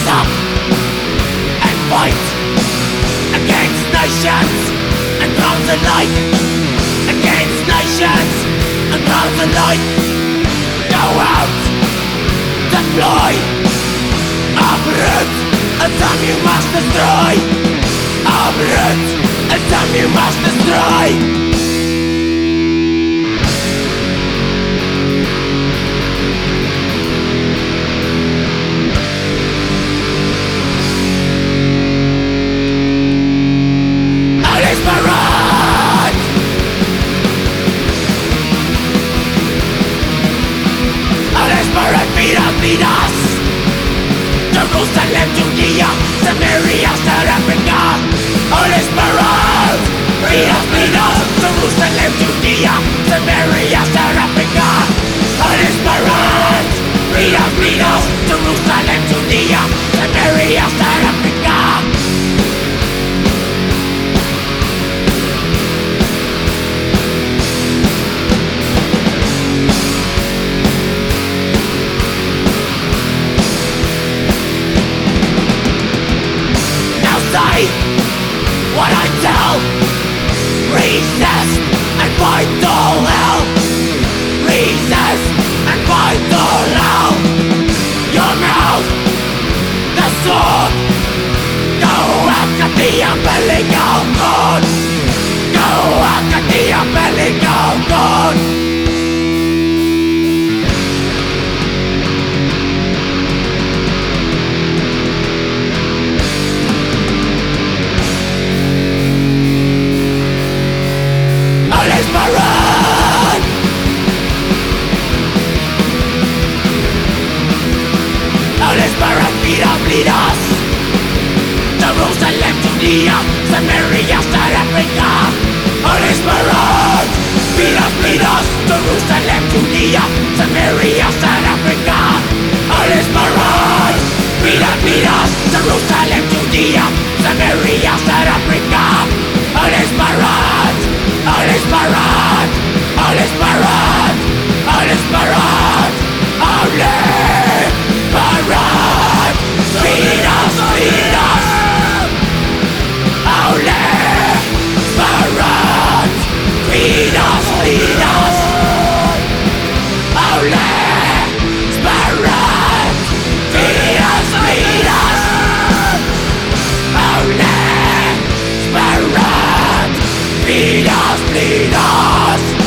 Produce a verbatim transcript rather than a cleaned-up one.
rise up and fight against nations and crowds alike. Against nations and crowds alike. Go out, deploy, uproot, and some you must destroy. Uproot, and some you must destroy. Midas, Jerusalem, Judea, Samaria, South Africa. All is Barat. Midas, Midas, Jerusalem, Judea, Samaria, South Africa. All is Barat. Midas, Midas, Jerusalem, Judea, Samaria, South Africa. What I tell, resist and fight all hell. Resist and fight all hell. Your mouth, the sword. Go after the umbilical cord. Go after the umbilical cord. Midas, Jerusalem, Judea, Samaria, South Africa. All is Barat. Midas, Midas, Jerusalem, Judea, Samaria, South Africa. All is Barat. Midas, Midas, Jerusalem, Judea, Samaria, South Africa. All is Barat. All is Barat. All is Barat. All is Barat. All is Barat. Midas, Midas, Aule, Barat. Midas, Midas, Aule, Barat. Midas, Midas, Aule, Barat. Midas, Midas.